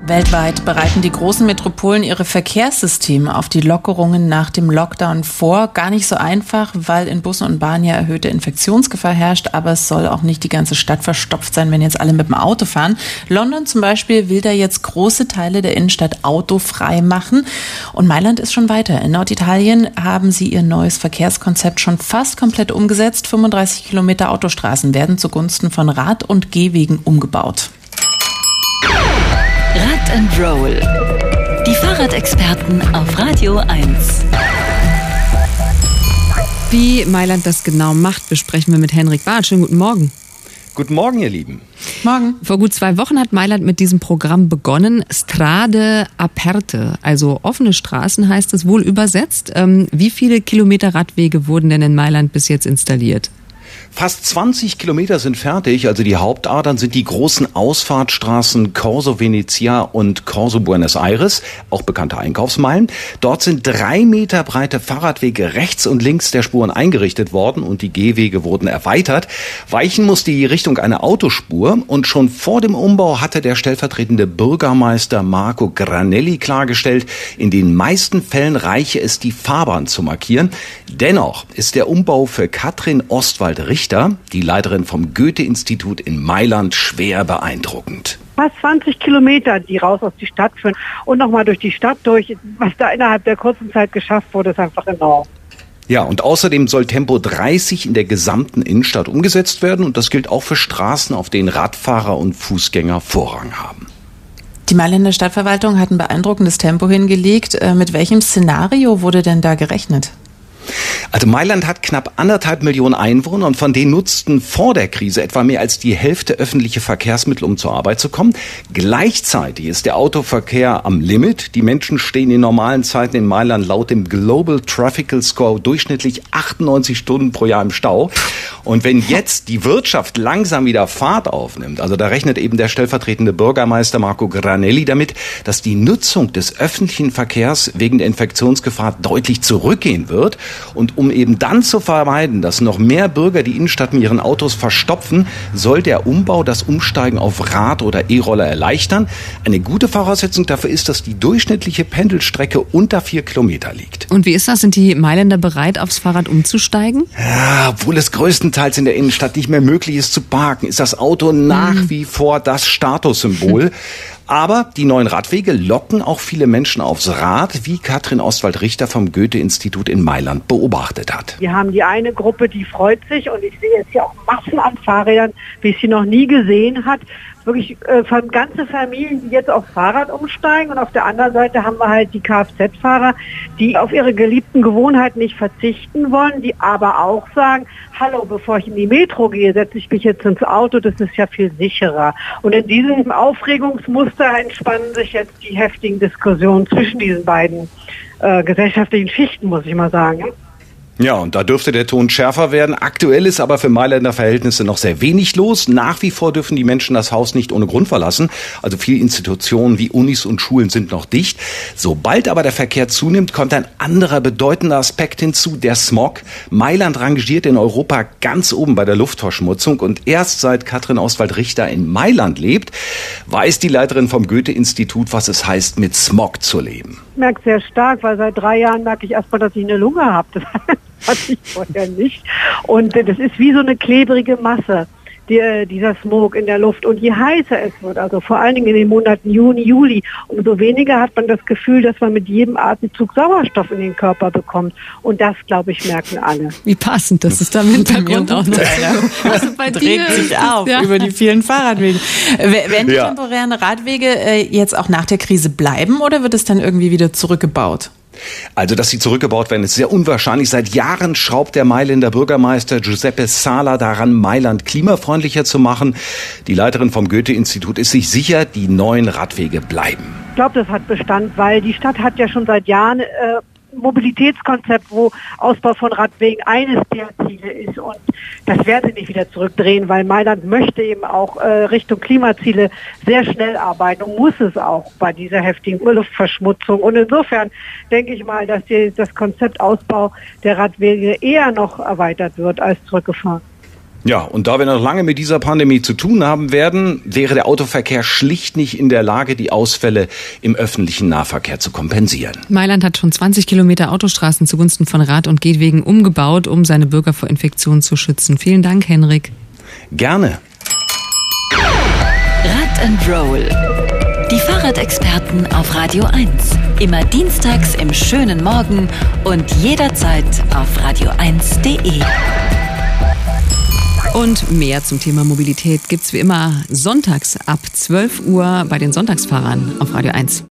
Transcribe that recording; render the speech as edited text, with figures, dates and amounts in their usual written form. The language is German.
Weltweit bereiten die großen Metropolen ihre Verkehrssysteme auf die Lockerungen nach dem Lockdown vor. Gar nicht so einfach, weil in Bussen und Bahnen ja erhöhte Infektionsgefahr herrscht. Aber es soll auch nicht die ganze Stadt verstopft sein, wenn jetzt alle mit dem Auto fahren. London zum Beispiel will da jetzt große Teile der Innenstadt autofrei machen. Und Mailand ist schon weiter. In Norditalien haben sie ihr neues Verkehrskonzept schon fast komplett umgesetzt. 35 Kilometer Autostraßen werden zugunsten von Rad- und Gehwegen umgebaut. Rad and Roll. Die Fahrradexperten auf Radio 1. Wie Mailand das genau macht, besprechen wir mit Henrik Barth. Schönen guten Morgen. Guten Morgen, ihr Lieben. Morgen. Vor gut 2 Wochen hat Mailand mit diesem Programm begonnen. Strade aperte, also offene Straßen heißt es wohl übersetzt. Wie viele Kilometer Radwege wurden denn in Mailand bis jetzt installiert? Fast 20 Kilometer sind fertig, also die Hauptadern sind die großen Ausfahrtsstraßen Corso Venezia und Corso Buenos Aires, auch bekannte Einkaufsmeilen. Dort sind 3 Meter breite Fahrradwege rechts und links der Spuren eingerichtet worden und die Gehwege wurden erweitert. Weichen musste die Richtung eine Autospur und schon vor dem Umbau hatte der stellvertretende Bürgermeister Marco Granelli klargestellt, in den meisten Fällen reiche es, die Fahrbahn zu markieren. Dennoch ist der Umbau für Katrin Ostwald-Richter, die Leiterin vom Goethe-Institut in Mailand, schwer beeindruckend. Fast 20 Kilometer, die raus aus die Stadt führen und nochmal durch die Stadt durch. Was da innerhalb der kurzen Zeit geschafft wurde, ist einfach enorm. Ja, und außerdem soll Tempo 30 in der gesamten Innenstadt umgesetzt werden und das gilt auch für Straßen, auf denen Radfahrer und Fußgänger Vorrang haben. Die Mailänder Stadtverwaltung hat ein beeindruckendes Tempo hingelegt. Mit welchem Szenario wurde denn da gerechnet? Also Mailand hat knapp 1,5 Millionen Einwohner und von denen nutzten vor der Krise etwa mehr als die Hälfte öffentliche Verkehrsmittel, um zur Arbeit zu kommen. Gleichzeitig ist der Autoverkehr am Limit. Die Menschen stehen in normalen Zeiten in Mailand laut dem Global Traffic Score durchschnittlich 98 Stunden pro Jahr im Stau. Und wenn jetzt die Wirtschaft langsam wieder Fahrt aufnimmt, also da rechnet eben der stellvertretende Bürgermeister Marco Granelli damit, dass die Nutzung des öffentlichen Verkehrs wegen der Infektionsgefahr deutlich zurückgehen wird. Und um eben dann zu vermeiden, dass noch mehr Bürger die Innenstadt mit ihren Autos verstopfen, soll der Umbau das Umsteigen auf Rad- oder E-Roller erleichtern. Eine gute Voraussetzung dafür ist, dass die durchschnittliche Pendelstrecke unter 4 Kilometer liegt. Und wie ist das? Sind die Mailänder bereit, aufs Fahrrad umzusteigen? Ja, obwohl es größtenteils in der Innenstadt nicht mehr möglich ist zu parken, ist das Auto nach wie vor das Statussymbol. Aber die neuen Radwege locken auch viele Menschen aufs Rad, wie Katrin Ostwald-Richter vom Goethe-Institut in Mailand beobachtet hat. Wir haben die eine Gruppe, die freut sich und ich sehe jetzt hier auch Massen an Fahrrädern, wie ich sie noch nie gesehen hat. Wirklich von ganze Familien, die jetzt aufs Fahrrad umsteigen und auf der anderen Seite haben wir halt die Kfz-Fahrer, die auf ihre geliebten Gewohnheiten nicht verzichten wollen, die aber auch sagen, hallo, bevor ich in die Metro gehe, setze ich mich jetzt ins Auto, das ist ja viel sicherer. Und in diesem Aufregungsmuster entspannen sich jetzt die heftigen Diskussionen zwischen diesen beiden gesellschaftlichen Schichten, muss ich mal sagen. Ja, und da dürfte der Ton schärfer werden. Aktuell ist aber für Mailänder Verhältnisse noch sehr wenig los. Nach wie vor dürfen die Menschen das Haus nicht ohne Grund verlassen. Also viele Institutionen wie Unis und Schulen sind noch dicht. Sobald aber der Verkehr zunimmt, kommt ein anderer bedeutender Aspekt hinzu, der Smog. Mailand rangiert in Europa ganz oben bei der Luftverschmutzung. Und erst seit Katrin Ostwald-Richter in Mailand lebt, weiß die Leiterin vom Goethe-Institut, was es heißt, mit Smog zu leben. Ich merke es sehr stark, weil seit 3 Jahren merke ich erstmal, dass ich eine Lunge habe. Das hatte ich vorher nicht. Und das ist wie so eine klebrige Masse, dieser Smog in der Luft. Und je heißer es wird, also vor allen Dingen in den Monaten Juni, Juli, umso weniger hat man das Gefühl, dass man mit jedem Atemzug Sauerstoff in den Körper bekommt. Und das, glaube ich, merken alle. Wie passend, das ist da im Hintergrund auch noch. Also bei dir regt sich auf über die vielen Fahrradwege. Werden die temporären Radwege jetzt auch nach der Krise bleiben oder wird es dann irgendwie wieder zurückgebaut? Also, dass sie zurückgebaut werden, ist sehr unwahrscheinlich. Seit Jahren schraubt der Mailänder Bürgermeister Giuseppe Sala daran, Mailand klimafreundlicher zu machen. Die Leiterin vom Goethe-Institut ist sich sicher, die neuen Radwege bleiben. Ich glaube, das hat Bestand, weil die Stadt hat ja schon seit Jahren Mobilitätskonzept, wo Ausbau von Radwegen eines der Ziele ist. Und das werden sie nicht wieder zurückdrehen, weil Mailand möchte eben auch Richtung Klimaziele sehr schnell arbeiten und muss es auch bei dieser heftigen Luftverschmutzung. Und insofern denke ich mal, dass das Konzept Ausbau der Radwege eher noch erweitert wird als zurückgefahren. Ja, und da wir noch lange mit dieser Pandemie zu tun haben werden, wäre der Autoverkehr schlicht nicht in der Lage, die Ausfälle im öffentlichen Nahverkehr zu kompensieren. Mailand hat schon 20 Kilometer Autostraßen zugunsten von Rad- und Gehwegen umgebaut, um seine Bürger vor Infektionen zu schützen. Vielen Dank, Henrik. Gerne. Rad and Roll. Die Fahrradexperten auf Radio 1. Immer dienstags im schönen Morgen und jederzeit auf radio1.de. Und mehr zum Thema Mobilität gibt's wie immer sonntags ab 12 Uhr bei den Sonntagsfahrern auf Radio 1.